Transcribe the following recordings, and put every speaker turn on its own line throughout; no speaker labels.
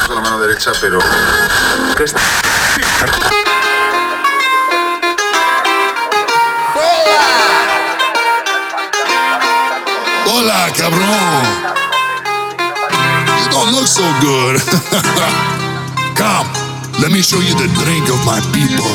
con la mano derecha, pero... ¿Qué está?
Hola, cabrón. You don't look so good. Come, let me show you the drink of my people.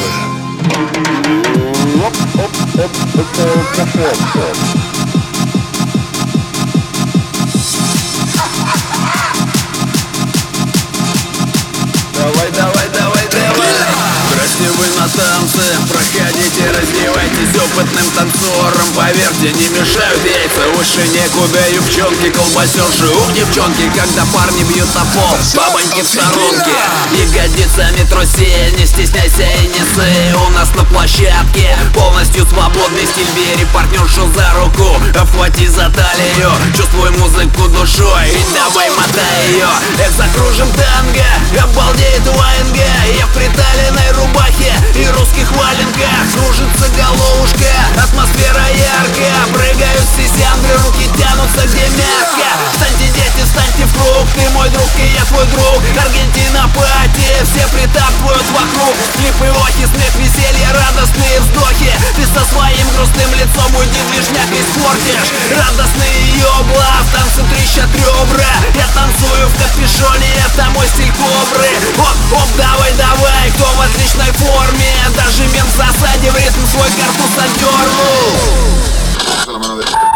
Давай, давай, давай, давай. Здрасте, вы на танцы. Проходите, раздевайтесь опытным танцором. Поверьте, не мешают яйца. Выше некуда юбчонки, колбасерши. Ух, девчонки, когда парни бьют на пол, бабоньки в сторонке. Ягодицами труси, не стесняйся и не ссы. У нас на площадке полностью свободный стиль. Бери партнершу за руку, обхвати за талию. Чувствуй музыку душой и давай мотай ее. Эх, закружим танго, обалдеет ваенга. Я в приталенной рубахе и русских валенках. Кружится головушка, атмосфера яркая. Прыгают сисяндры, руки тянутся где мягко. Встаньте, дети, встаньте в круг. Ты мой друг и я твой друг. Аргентина пати, все притапывают вокруг. Клипы, охи, смех, веселье, радостные вздохи. Ты со своим грустным лицом уйди, движняк испортишь. Радостные ёбла, в танце трещат ребра. Я танцую в капюшоне, это мой стиль кобры. Оп, оп, давай, давай, кто в отличной форме. Даже мент в засаде в ритм свой картуз отдернул.
Con la mano derecha.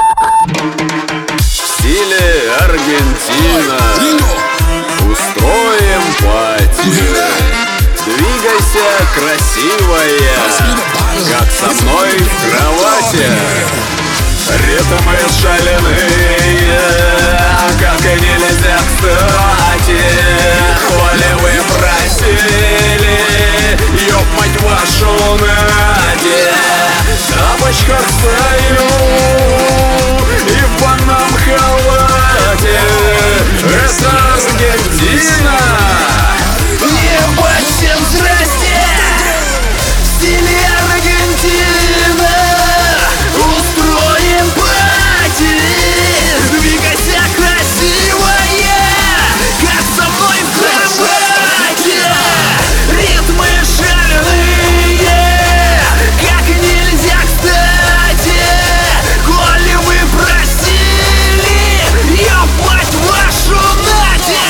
В стиле Аргентина устроим пати. Двигайся, красивая, как со мной в кровати. Ритмы шаленые, как и нельзя кстати. Коли вы просили, ёб мать вашу Надя. В тапочках стою и в банном халате. Это Аргентина. Ебать, всем здрасте! В стиле Аргентина устроим пати. Двигайся, красивая, как со мной в кровати. Ритмы шаленые, как нельзя кстати. Коли вы просили, ебать вашу Надя.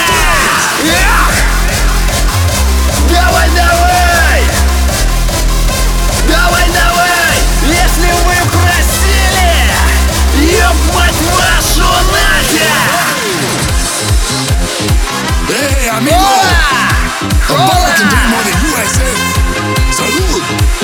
Давай, давай! Давай, давай! Если вы просили, ебать вашу Надя!
Hey, amigo. I'm back in Dream on the USA. Salud.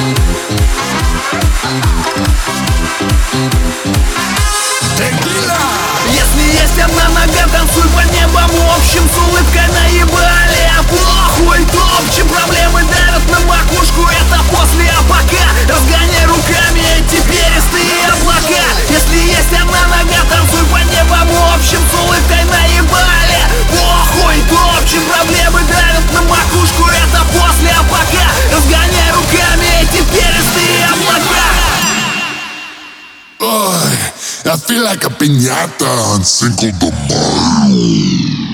Tequila.
Если есть одна нога, танцуй под небом общим. С улыбкой наебали, а похуй топчем. Проблемы давят на макушку, это после, а пока разгоняй руками эти перистые облака. Если есть одна нога, танцуй под небом общим. С улыбкой наебали, похуй топчем. Проблемы давят на макушку, это после, а пока разгоняй руками эти перистые облака.
I feel like a piñata on Cinco de Mayo.